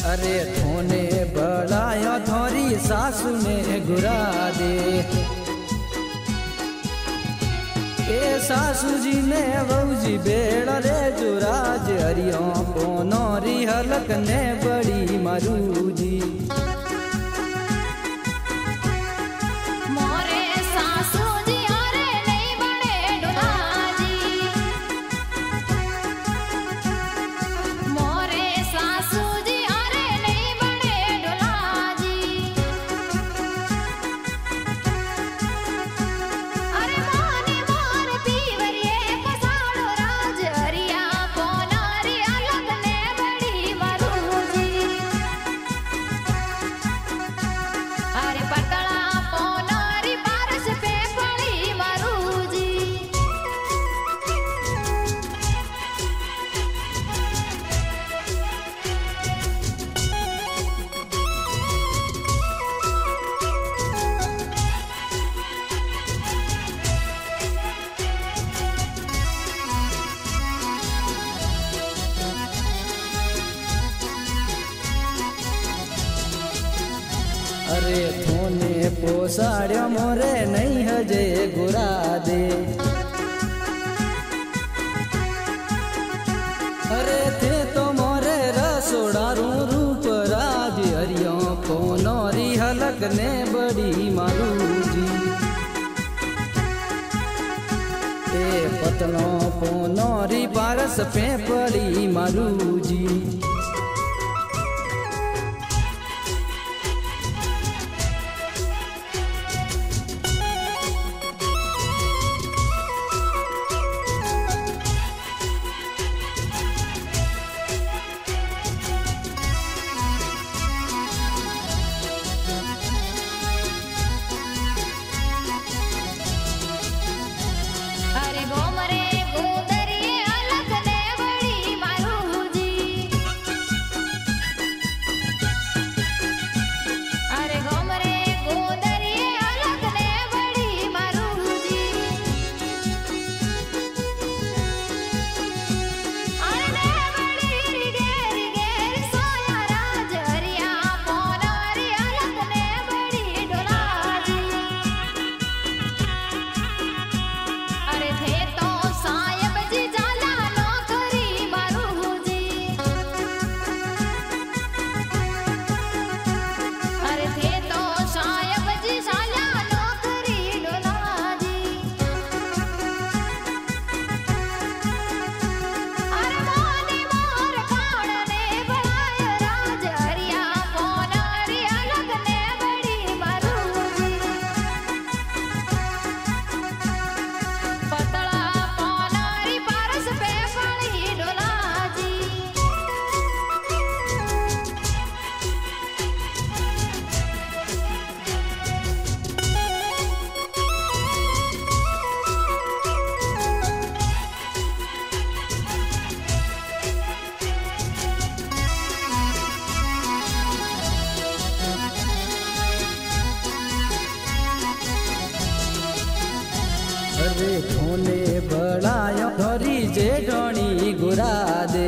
अरे थोने बड़ाया थोरी सासू ने गुरा दे। ए सासू जी ने बहूजी बेड़ रे जुराज हरियो पोनोरी हलक ने बड़ी मारू जी। अरे थोने पोसाड़ो मोरे नहीं हजे गुरा दे। अरे थे तो मोरे रसोड़ा रूप राज हरियो पोनोरी हलक ने बड़ी मारू जी। ए पतलो पोनोरी पारस पे पड़ी मारू जी। अरे थोने बड़ायो थोरी जेठोनी गुरा दे।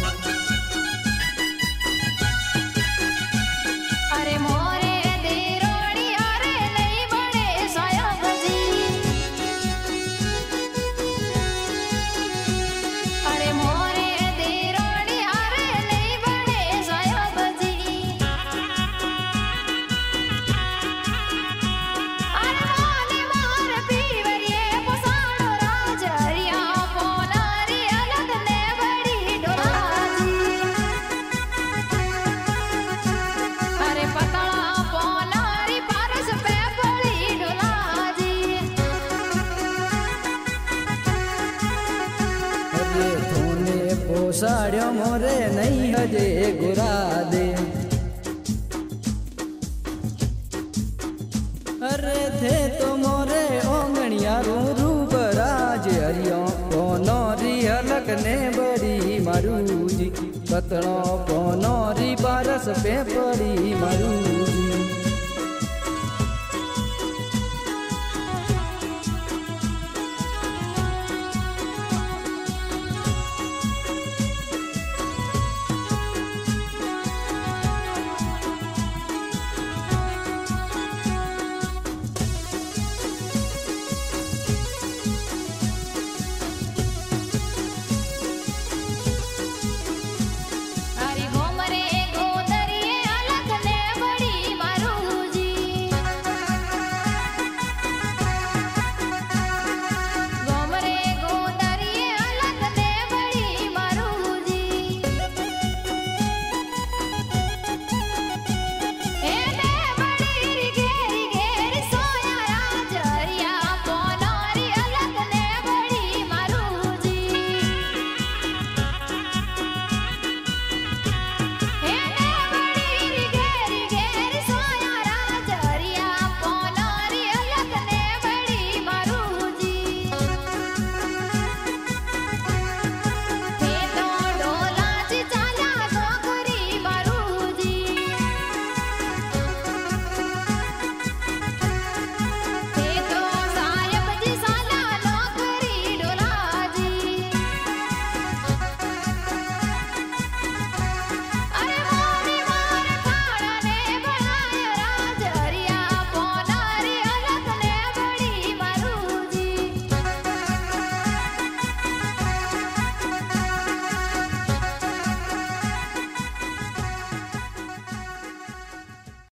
पोसाड़ो मोरे नहीं हजे गुरा दे। अरे थे तो मोरे ओंगणिया रूप राज हरियो पोनोरी हलक ने बड़ी मारू जी। पतलो पोनोरी पारस पे पड़ी मारू।